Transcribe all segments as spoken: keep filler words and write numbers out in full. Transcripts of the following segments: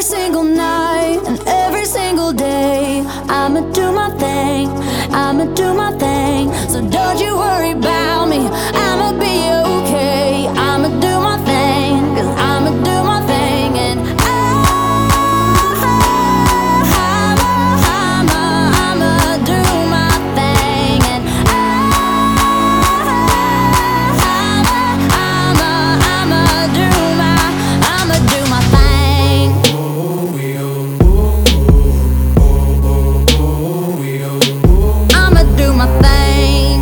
single night and every single day, I'ma do my thing, I'ma do my thing. So don't you worry about me, I'ma be okay. I'ma do my thing, cause I'ma do my thing. And I, I'ma, I'ma, I'ma do my thing. And I, I'ma, I'ma, I'ma do my, I'ma do my thing. I'ma do my thing.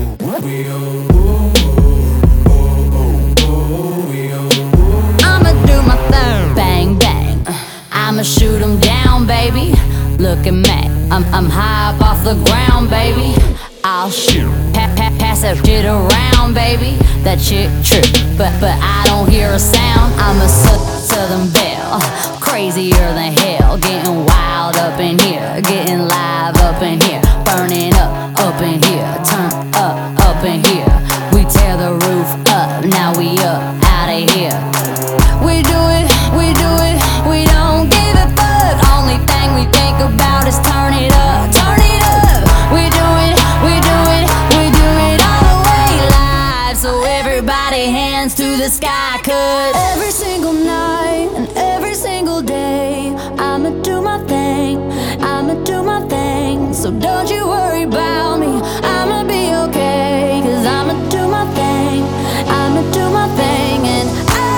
I'ma do my thing. Bang, bang. I'ma shoot 'em down, baby. Look at me, I'm, I'm high up off the ground, baby. I'll shoot, pa pa pass that shit around, baby. That shit true, but but I don't hear a sound. I'm a Southern belle, crazier than hell. Getting wild up in here, getting live up in here, burning up up in here, turn up up in here. We tear the roof up, now we up out of here. We do it, we do it, we don't give a fuck. Only thing we think about is turn it up, turn it up. We do it, we do it, we do it all the way live. So everybody hands to the sky, cause every single night and every single day, I'ma do my thing, I'ma do my thing. So don't you worry about me, I'ma be okay. Cause I'ma do my thing, I'ma do my thing. And I,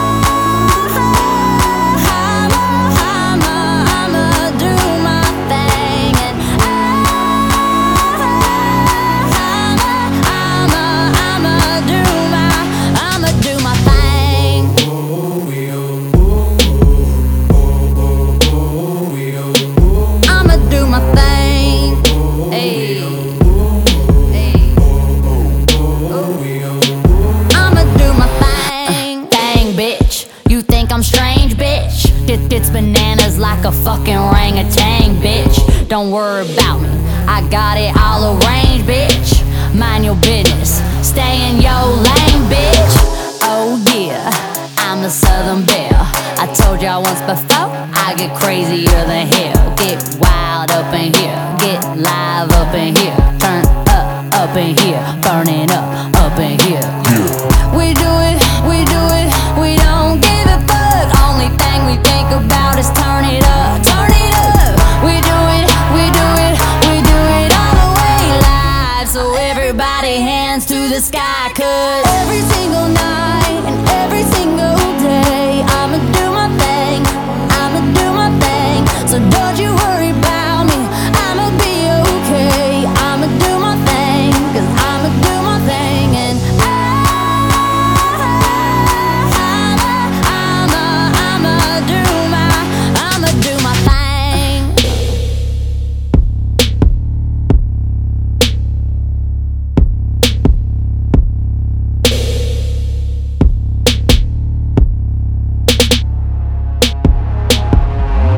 I'ma, I'ma, I'ma do my thing. And I, I'ma, I'ma, I'ma do my, I'ma do my thing. I'ma do my thing. Hey. Hey. I'ma do my thing. Dang, bitch. You think I'm strange, bitch? It, it's bananas like a fucking orangutan, bitch. Don't worry about me, I got it all arranged, bitch. Mind your business, stay in your lane, bitch. Oh yeah, I'm a Southern belle. I told y'all once before, I get crazier than hell. Get wild up in here, get live up in here, turn up up in here, burning up up in here. We do it, we do it, we don't give a fuck. Only thing we think about is